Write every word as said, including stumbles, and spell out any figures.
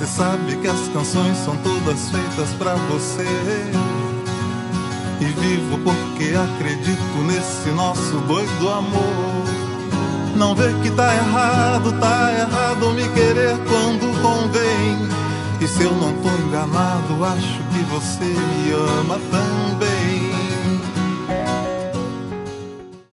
sabe que as canções são todas feitas pra você. E vivo porque acredito nesse nosso doido amor. Não vê que tá errado, tá errado me querer quando convém. E se eu não tô enganado, acho que você me ama também.